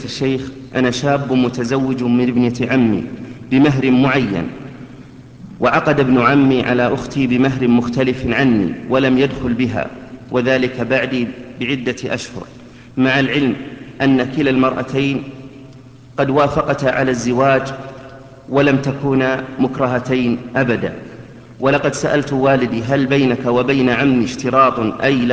الشيخ، أنا شاب متزوج من ابنة عمي بمهر معين، وعقد ابن عمي على أختي بمهر مختلف عني ولم يدخل بها، وذلك بعدي بعدة أشهر، مع العلم أن كلا المرأتين قد وافقتا على الزواج ولم تكونا مكرهتين أبدا. ولقد سألت والدي هل بينك وبين عمي اشتراط، أي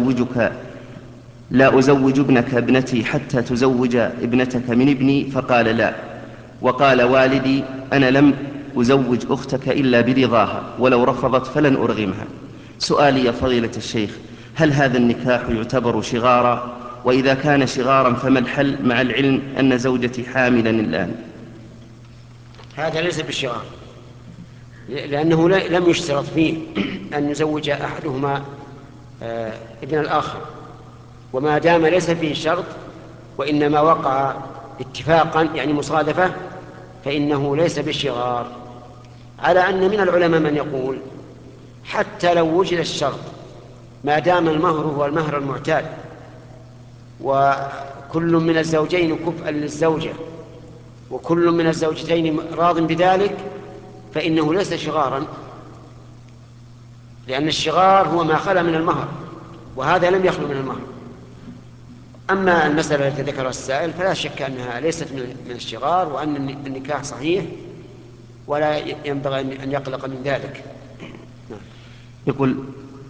لا أزوج ابنك ابنتي حتى تزوج ابنتك من ابني؟ فقال لا. وقال والدي أنا لم أزوج أختك إلا برضاها، ولو رفضت فلن أرغمها. سؤالي يا فضيلة الشيخ، هل هذا النكاح يعتبر شغارا؟ وإذا كان شغارا فما الحل، مع العلم أن زوجتي حاملا الآن؟ هذا ليس بالشغار، لأنه لم يشترط فيه أن يزوج أحدهما ابن الآخر، وما دام ليس فيه شرط وإنما وقع اتفاقا يعني مصادفة فإنه ليس بالشغار. على أن من العلماء من يقول حتى لو وجد الشرط ما دام المهر هو المهر المعتاد وكل من الزوجين كفءا للزوجة وكل من الزوجتين راض بذلك فإنه ليس شغارا، لأن الشغار هو ما خلا من المهر وهذا لم يخلو من المهر. أما المسألة التي ذكرها السائل فلا شك أنها ليست من الشغار، وأن النكاح صحيح ولا ينبغي أن يقلق من ذلك. يقول